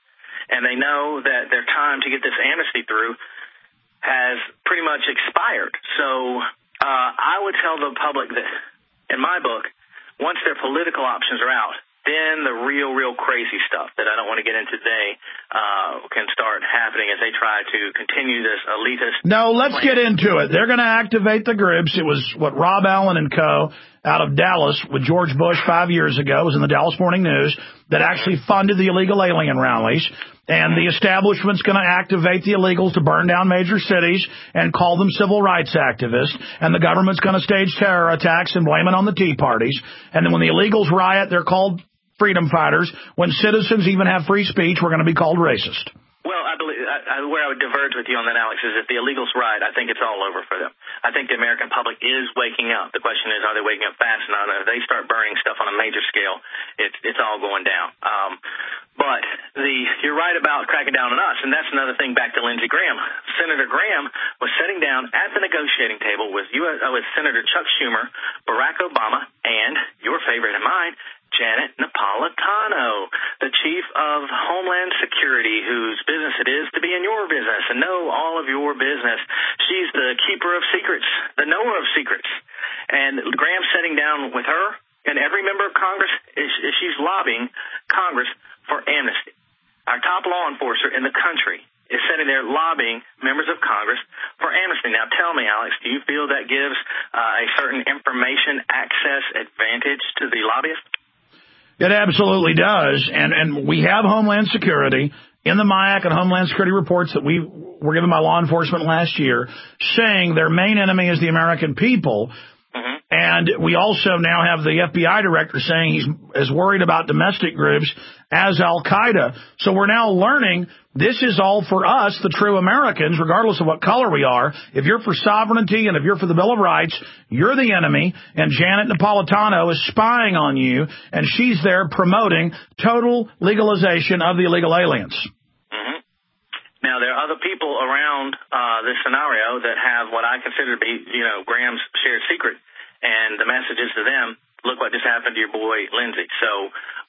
and they know that their time to get this amnesty through has pretty much expired. So I would tell the public that, in my book, once their political options are out, then the real crazy stuff that I don't want to get into today can start happening as they try to continue this elitist.
No, let's get into it. They're going to activate the groups. It was what Rob Allen and co. out of Dallas with George Bush 5 years ago, was in the Dallas Morning News, that actually funded the illegal alien rallies. And the establishment's going to activate the illegals to burn down major cities and call them civil rights activists. And the government's going to stage terror attacks and blame it on the Tea Parties. And then when the illegals riot, they're called freedom fighters. When citizens even have free speech, we're going to be called racist.
Well, I believe where I would diverge with you on that, Alex, is if the illegals riot, I think it's all over for them. I think the American public is waking up. The question is, are they waking up fast enough? If they start burning stuff on a major scale, it's all going down. But you're right about cracking down on us, and that's another thing back to Lindsey Graham. Senator Graham was sitting down at the negotiating table with Senator Chuck Schumer, Barack Obama, and your favorite and mine, Janet Napolitano, the chief of Homeland Security, whose business it is to be in your business and know all of your business. She's the keeper of secrets, the knower of secrets. And Graham's sitting down with her and every member of Congress. She's lobbying Congress for amnesty. Our top law enforcer in the country is sitting there lobbying members of Congress for amnesty. Now, tell me, Alex, do you feel that gives a certain information access advantage to the lobbyists?
It absolutely does, and we have Homeland Security in the MIAC and Homeland Security reports that we were given by law enforcement last year, saying their main enemy is the American people. And we also now have the FBI director saying he's as worried about domestic groups as Al-Qaeda. So we're now learning this is all for us, the true Americans, regardless of what color we are. If you're for sovereignty and if you're for the Bill of Rights, you're the enemy. And Janet Napolitano is spying on you, and she's there promoting total legalization of the illegal aliens.
Now, there are other people around this scenario that have what I consider to be, Graham's shared secret. And the message is to them, look what just happened to your boy Lindsey. So,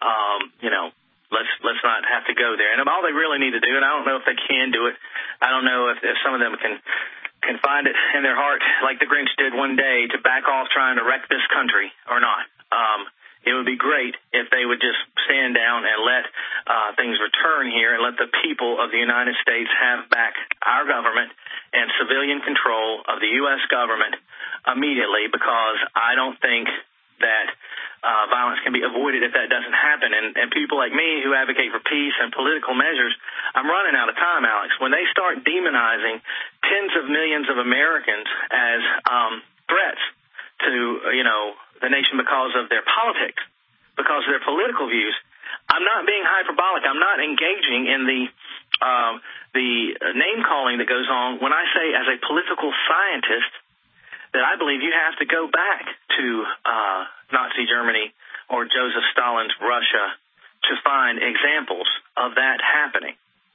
let's not have to go there. And all they really need to do, and I don't know if they can do it, I don't know if some of them can find it in their heart, like the Grinch did one day, to back off trying to wreck this country or not. It would be great if they would just stand down and let things return here and let the people of the United States have back our government and civilian control of the U.S. government immediately, because I don't think that violence can be avoided if that doesn't happen. And people like me who advocate for peace and political measures, I'm running out of time, Alex. When they start demonizing tens of millions of Americans as threats to, the nation because of their politics, because of their political views, I'm not being hyperbolic. I'm not engaging in the name-calling that goes on when I say, as a political scientist, that I believe you have to go back to Nazi Germany or Joseph Stalin's Russia to find examples of that happening.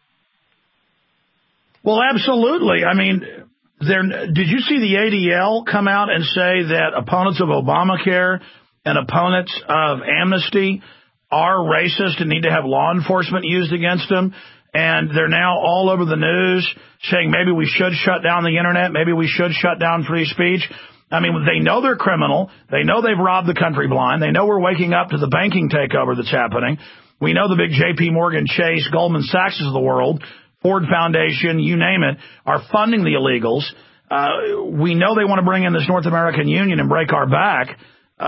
Well, absolutely. I mean, did you see the ADL come out and say that opponents of Obamacare and opponents of amnesty are racist and need to have law enforcement used against them? And they're now all over the news saying maybe we should shut down the Internet, maybe we should shut down free speech. I mean, they know they're criminal. They know they've robbed the country blind. They know we're waking up to the banking takeover that's happening. We know the big J.P. Morgan Chase, Goldman Sachs of the world, Ford Foundation, you name it, are funding the illegals. We know they want to bring in this North American Union and break our back.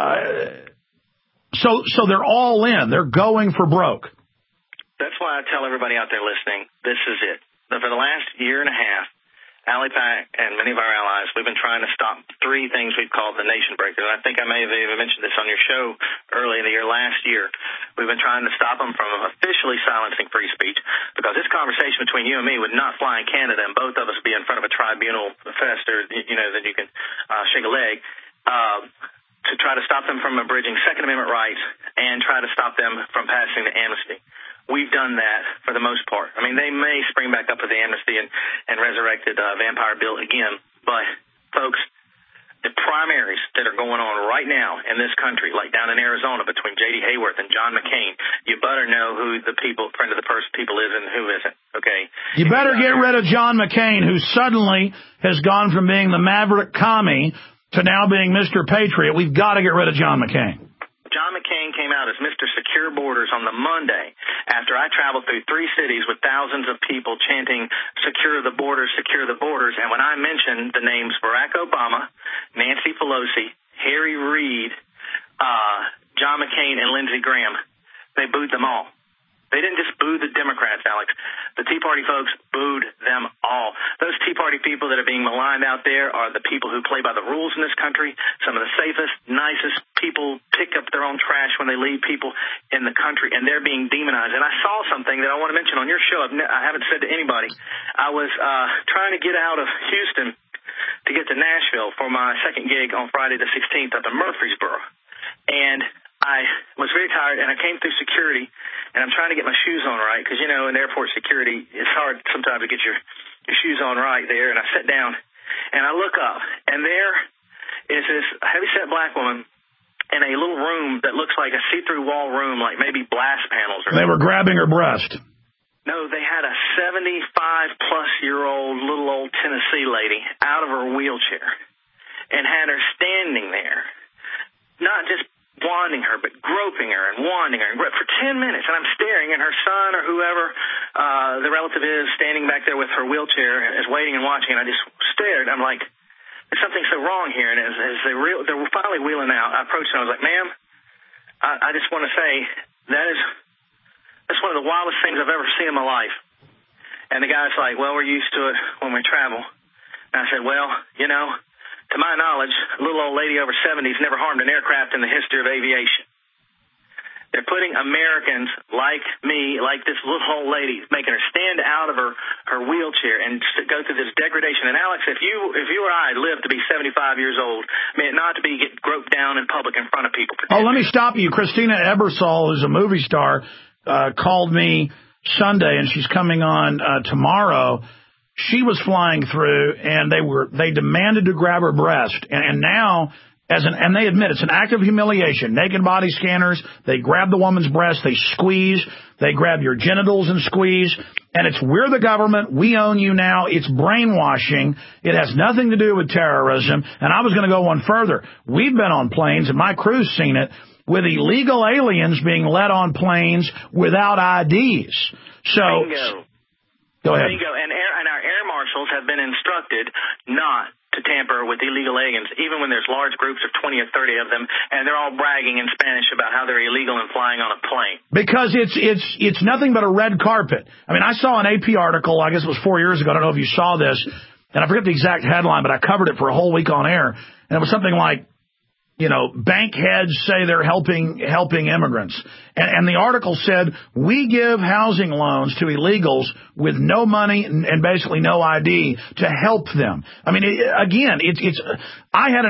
So they're all in. They're going for broke.
That's why I tell everybody out there listening, this is it. For the last year and a half, AliPac and many of our allies, we've been trying to stop three things we've called the nation breakers. And I think I may have even mentioned this on your show early in the year last year. We've been trying to stop them from officially silencing free speech, because this conversation between you and me would not fly in Canada, and both of us would be in front of a tribunal faster, than you can shake a leg, to try to stop them from abridging Second Amendment rights and try to stop them from passing the amnesty. We've done that for the most part. I mean, they may spring back up with the amnesty and resurrected vampire bill again. But, folks, the primaries that are going going on right now in this country, like down in Arizona between J.D. Hayworth and John McCain, you better know who the friend of the people is and who isn't, okay?
You better get rid of John McCain, who suddenly has gone from being the maverick commie to now being Mr. Patriot. We've got to get rid of John McCain.
John McCain came out as Mr. Secure Borders on the Monday after I traveled through 3 cities with thousands of people chanting, secure the borders, secure the borders. And when I mentioned the names Barack Obama, Nancy Pelosi, Harry Reid, John McCain, and Lindsey Graham, they booed them all. They didn't just boo the Democrats, Alex. The Tea Party folks booed them all. Those Tea Party people that are being maligned out there are the people who play by the rules in this country. Some of the safest, nicest people pick up their own trash when they leave people in the country, and they're being demonized. And I saw something that I want to mention on your show. I haven't said to anybody. I was trying to get out of Houston to get to Nashville for my second gig on Friday the 16th up in Murfreesboro. And I was very tired, and I came through security, and I'm trying to get my shoes on right because, you know, in airport security, it's hard sometimes to get your shoes on right there. And I sat down, and I look up, and there is this heavyset black woman in a little room that looks like a see-through wall room, like maybe blast panels.
They were grabbing her breast.
No, they had a 75-plus-year-old little old Tennessee lady out of her wheelchair and had her standing there, not just wanting her, but groping her and wanting her for 10 minutes. And I'm staring, and her son or whoever the relative is standing back there with her wheelchair is waiting and watching. And I just stared. I'm like, there's something so wrong here. And as they're finally wheeling out, I approached her. I was like, ma'am, I just want to say that's one of the wildest things I've ever seen in my life. And the guy's like, well, we're used to it when we travel. And I said, well, you know, to my knowledge, a little old lady over 70 has never harmed an aircraft in the history of aviation. They're putting Americans like me, like this little old lady, making her stand out of her wheelchair and go through this degradation. And Alex, if you or I lived to be 75 years old, may it not to be get groped down in public in front of people.
Oh, let me stop you. Christina Ebersol, who's a movie star, called me Sunday, and she's coming on tomorrow. She was flying through, and they demanded to grab her breast, and now, and they admit it's an act of humiliation. Naked body scanners, they grab the woman's breast, they squeeze, they grab your genitals and squeeze, and it's, we're the government, we own you now, it's brainwashing, it has nothing to do with terrorism, and I was going to go one further. We've been on planes, and my crew's seen it, with illegal aliens being let on planes without IDs. So,
Bingo.
Go ahead.
Bingo. And our air marshals have been instructed not to tamper with illegal aliens, even when there's large groups of 20 or 30 of them, and they're all bragging in Spanish about how they're illegal and flying on a plane.
Because it's nothing but a red carpet. I mean, I saw an AP article, I guess it was 4 years ago, I don't know if you saw this, and I forget the exact headline, but I covered it for a whole week on air, and it was something like, you know, bank heads say they're helping immigrants. And the article said, we give housing loans to illegals with no money and basically no ID to help them. I mean, I had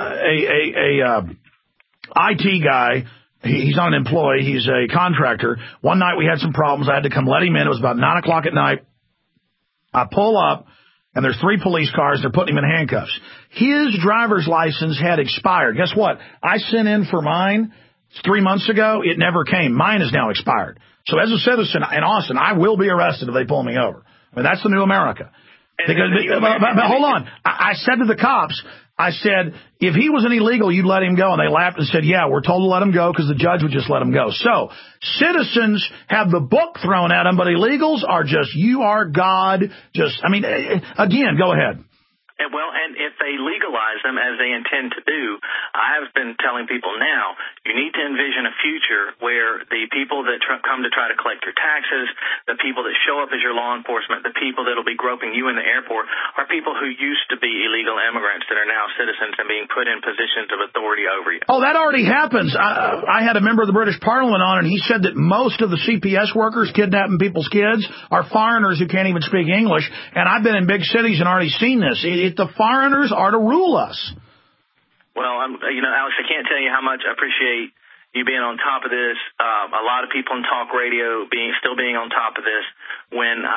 a IT guy. He's not an employee. He's a contractor. One night we had some problems. I had to come let him in. It was about 9 o'clock at night. I pull up, and there's 3 police cars. They're putting him in handcuffs. His driver's license had expired. Guess what? I sent in for mine 3 months ago. It never came. Mine is now expired. So as a citizen in Austin, I will be arrested if they pull me over. I mean, that's the new America. Because, but hold on. I said to the cops, I said, if he was an illegal, you'd let him go. And they laughed and said, yeah, we're told to let him go because the judge would just let him go. So citizens have the book thrown at them, but illegals are just, you are God. Just, I mean, again, go ahead.
Well, and if they legalize them as they intend to do, I have been telling people now, you need to envision a future where the people that come to try to collect your taxes, the people that show up as your law enforcement, the people that will be groping you in the airport are people who used to be illegal immigrants that are now citizens and being put in positions of authority over you.
Oh, that already happens. I had a member of the British Parliament on, and he said that most of the CPS workers kidnapping people's kids are foreigners who can't even speak English, and I've been in big cities and already seen this. The foreigners are to rule us.
Well, Alex, I can't tell you how much I appreciate you being on top of this. A lot of people in talk radio still being on top of this. When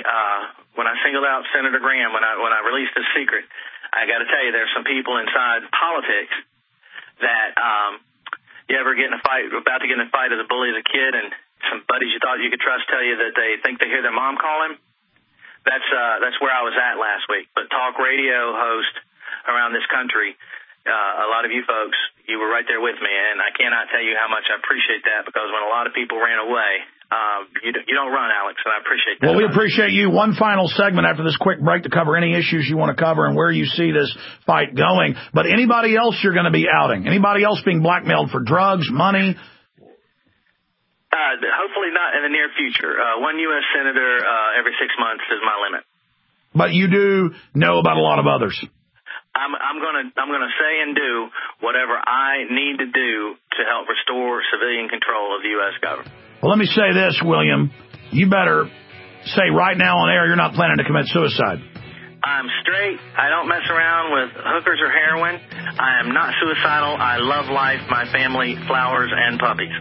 I singled out Senator Graham, when I released his secret, I got to tell you, there's some people inside politics that you ever get in a fight, about to get in a fight as a bully as a kid, and some buddies you thought you could trust tell you that they think they hear their mom calling? That's where I was at last week. But talk radio host around this country, a lot of you folks, you were right there with me, and I cannot tell you how much I appreciate that, because when a lot of people ran away, you don't run, Alex, and I appreciate that.
Well, we appreciate you. One final segment after this quick break to cover any issues you want to cover and where you see this fight going. But anybody else you're going to be outing? Anybody else being blackmailed for drugs, money?
Hopefully not in the near future. One U.S. Senator every 6 months is my limit.
But you do know about a lot of others.
I'm gonna say and do whatever I need to do to help restore civilian control of the U.S. government.
Well, let me say this, William. You better say right now on air you're not planning to commit suicide.
I'm straight. I don't mess around with hookers or heroin. I am not suicidal. I love life, my family, flowers, and puppies.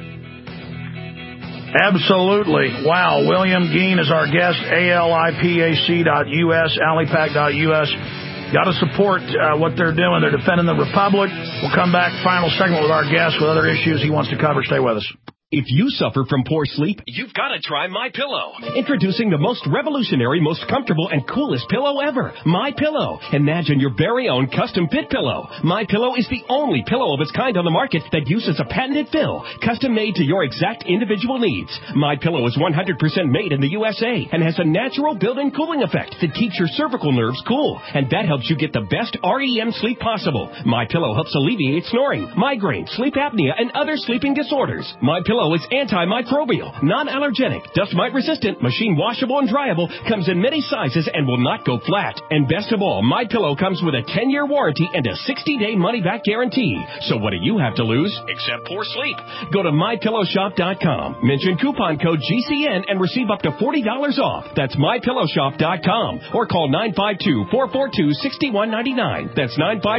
Absolutely. Wow. William Geen is our guest. ALIPAC.US, AliPac.US. Got to support what they're doing. They're defending the Republic. We'll come back, final segment with our guest with other issues he wants to cover. Stay with us.
If you suffer from poor sleep, you've got to try MyPillow. Introducing the most revolutionary, most comfortable, and coolest pillow ever, MyPillow. Imagine your very own custom-fit pillow. MyPillow is the only pillow of its kind on the market that uses a patented fill, custom-made to your exact individual needs. MyPillow is 100% made in the USA and has a natural built-in cooling effect that keeps your cervical nerves cool, and that helps you get the best REM sleep possible. MyPillow helps alleviate snoring, migraine, sleep apnea, and other sleeping disorders. MyPillow is antimicrobial, non-allergenic, dust mite resistant, machine washable and dryable, comes in many sizes and will not go flat. And best of all, MyPillow comes with a 10-year warranty and a 60-day money-back guarantee. So what do you have to lose except poor sleep? Go to MyPillowShop.com, mention coupon code GCN and receive up to $40 off. That's MyPillowShop.com or call 952-442-6199. That's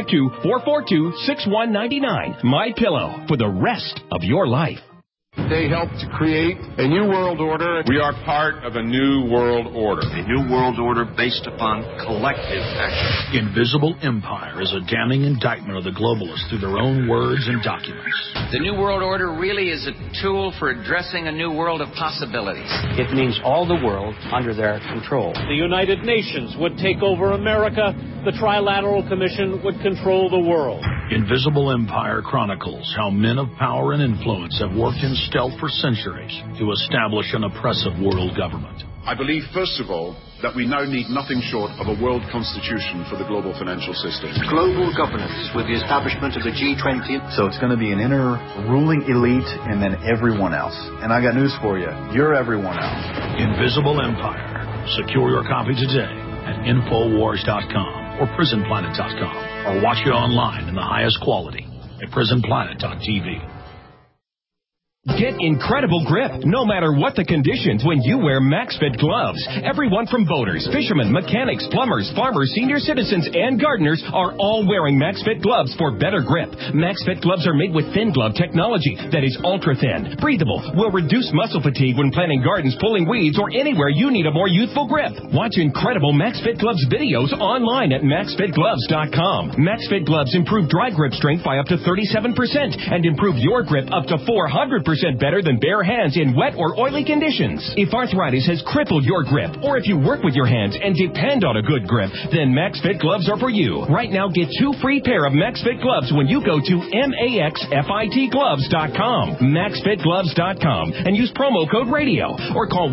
952-442-6199. MyPillow, for the rest of your life.
They helped to create a new world order. We are part of a new world order.
A new world order based upon collective action.
Invisible Empire is a damning indictment of the globalists through their own words and documents.
The New World Order really is a tool for addressing a new world of possibilities.
It means all the world under their control.
The United Nations would take over America. The Trilateral Commission would control the world.
Invisible Empire chronicles how men of power and influence have worked in stealth for centuries to establish an oppressive world government.
I believe, first of all, that we now need nothing short of a world constitution for the global financial system.
Global governance with the establishment of the G20.
So it's going to be an inner ruling elite and then everyone else. And I got news for you. You're everyone else.
Invisible Empire. Secure your copy today at Infowars.com or PrisonPlanet.com or watch it online in the highest quality at PrisonPlanet.tv.
Get incredible grip, no matter what the conditions, when you wear MaxFit gloves. Everyone from boaters, fishermen, mechanics, plumbers, farmers, senior citizens, and gardeners are all wearing MaxFit gloves for better grip. MaxFit gloves are made with thin glove technology that is ultra-thin, breathable, will reduce muscle fatigue when planting gardens, pulling weeds, or anywhere you need a more youthful grip. Watch incredible MaxFit gloves videos online at MaxFitGloves.com. MaxFit gloves improve dry grip strength by up to 37% and improve your grip up to 400% better than bare hands in wet or oily conditions. If arthritis has crippled your grip, or if you work with your hands and depend on a good grip, then MaxFit gloves are for you. Right now, get 2 free pair of MaxFit gloves when you go to MaxFitGloves.com, MaxFitGloves.com, and use promo code radio, or call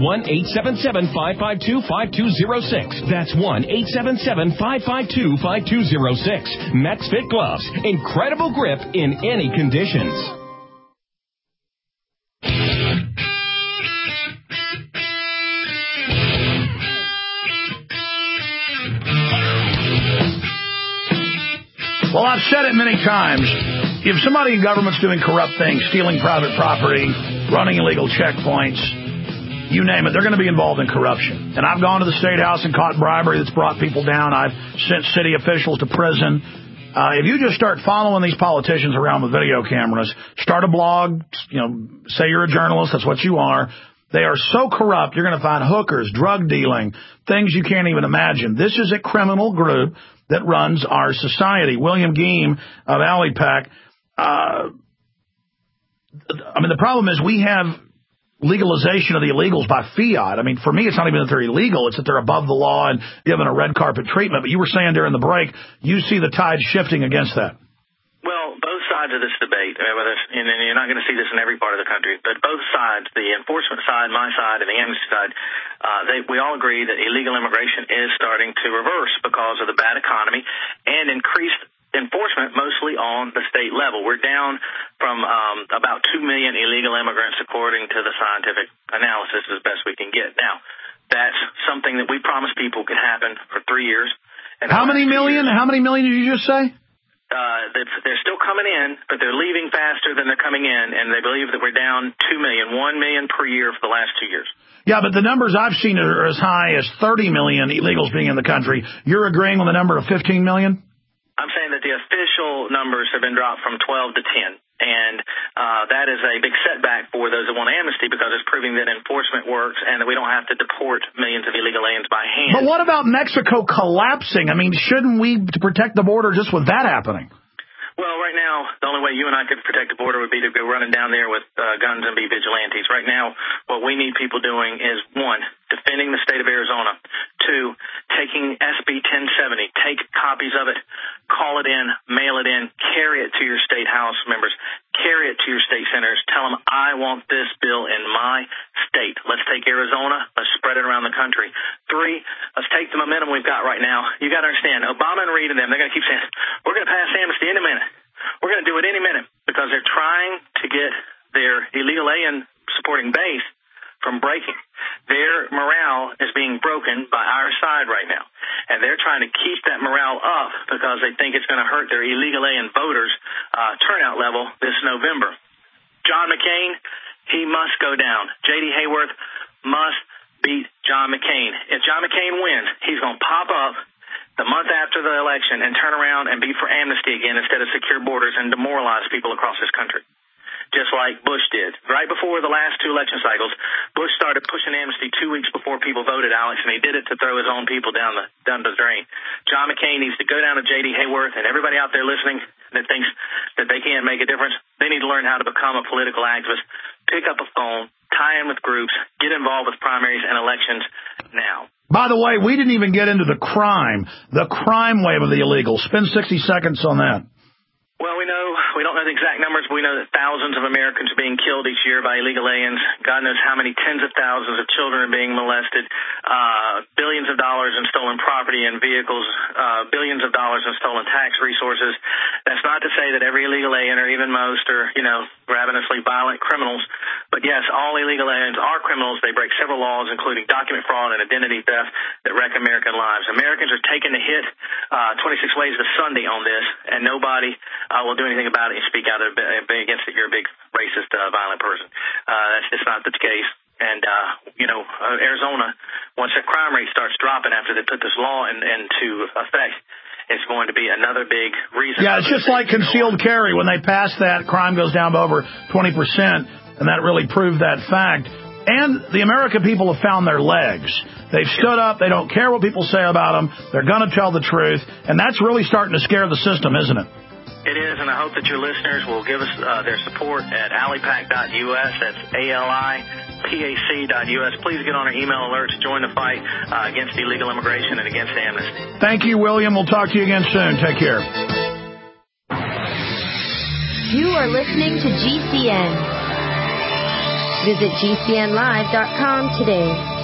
1-877-552-5206. That's 1-877-552-5206. MaxFit Gloves, incredible grip in any conditions.
Well, I've said it many times. If somebody in government's doing corrupt things, stealing private property, running illegal checkpoints, you name it, they're going to be involved in corruption. And I've gone to the State House and caught bribery that's brought people down. I've sent city officials to prison. If you just start following these politicians around with video cameras, start a blog, say you're a journalist, that's what you are. They are so corrupt, you're going to find hookers, drug dealing, things you can't even imagine. This is a criminal group that runs our society. William Geen of AliPac, the problem is we have legalization of the illegals by fiat. I mean, for me, it's not even that they're illegal. It's that they're above the law and given a red carpet treatment. But you were saying during the break, you see the tide shifting against that.
Well, both sides of this debate, and you're not going to see this in every part of the country, but both sides, the enforcement side, my side, and the amnesty side, we all agree that illegal immigration is starting to reverse because of the bad economy and increased enforcement mostly on the state level. We're down from about 2 million illegal immigrants according to the scientific analysis as best we can get. Now, that's something that we promised people could happen for 3 years. And
How many million? How many million did you just say?
They're still coming in, but they're leaving faster than they're coming in, and they believe that we're down 2 million, 1 million per year for the last 2 years.
Yeah, but the numbers I've seen are as high as 30 million illegals being in the country. You're agreeing with the number of 15 million?
I'm saying that the official numbers have been dropped from 12 to 10. And that is a big setback for those that want amnesty because it's proving that enforcement works and that we don't have to deport millions of illegal aliens by hand.
But what about Mexico collapsing? I mean, shouldn't we protect the border just with that happening?
Well, right now, the only way you and I could protect the border would be to go running down there with guns and be vigilantes. Right now, what we need people doing is, 1, defending the state of Arizona. 2, taking SB 1070. Take copies of it, call it in, mail it in, carry it to your state house members, carry it to your state senators. Tell them, I want this bill in my state. Let's take Arizona. Let's spread it around the country. 3, let's take the momentum we've got right now. You got to understand, Obama and Reid and them, they're going to keep saying, we're going to pass amnesty any minute. We're going to do it any minute because they're trying to get their illegal alien supporting base from breaking. Their morale is being broken by our side right now, and they're trying to keep that morale up because they think it's going to hurt their illegal alien voters' turnout level this November. John McCain, he must go down. J.D. Hayworth must beat John McCain. If John McCain wins, he's going to pop up the month after the election and turn around and be for amnesty again instead of secure borders and demoralize people across this country, just like Bush did. Right before the last 2 election cycles, Bush started pushing amnesty 2 weeks before people voted, Alex, and he did it to throw his own people down the drain. John McCain needs to go down to J.D. Hayworth, and everybody out there listening that thinks that they can't make a difference, they need to learn how to become a political activist, pick up a phone, tie in with groups, get involved with primaries and elections now.
By the way, we didn't even get into the crime wave of the illegals. Spend 60 seconds on that.
Well, we don't know the exact numbers, but we know that thousands of Americans are being killed each year by illegal aliens. God knows how many tens of thousands of children are being molested. Billions of dollars in stolen property and vehicles, billions of dollars in stolen tax resources. That's not to say that every illegal alien or even most are, ravenously violent criminals. But yes, all illegal aliens are criminals. They break several laws, including document fraud and identity theft that wreck American lives. Americans are taking the hit 26 ways to Sunday on this, and nobody will do anything about it and speak out against it. You're a big racist, violent person. That's just not the case. And, Arizona, once the crime rate starts dropping after they put this law into effect, it's going to be another big reason.
Yeah, it's just like concealed carry. When they pass that, crime goes down by over 20%, and that really proved that fact. And the American people have found their legs. They've stood up. They don't care what people say about them. They're going to tell the truth. And that's really starting to scare the system, isn't it?
It is, and I hope that your listeners will give us their support at alipac.us. That's ALIPAC.us. Please get on our email alerts. Join the fight against illegal immigration and against amnesty.
Thank you, William. We'll talk to you again soon. Take care.
You are listening to GCN. Visit GCNlive.com today.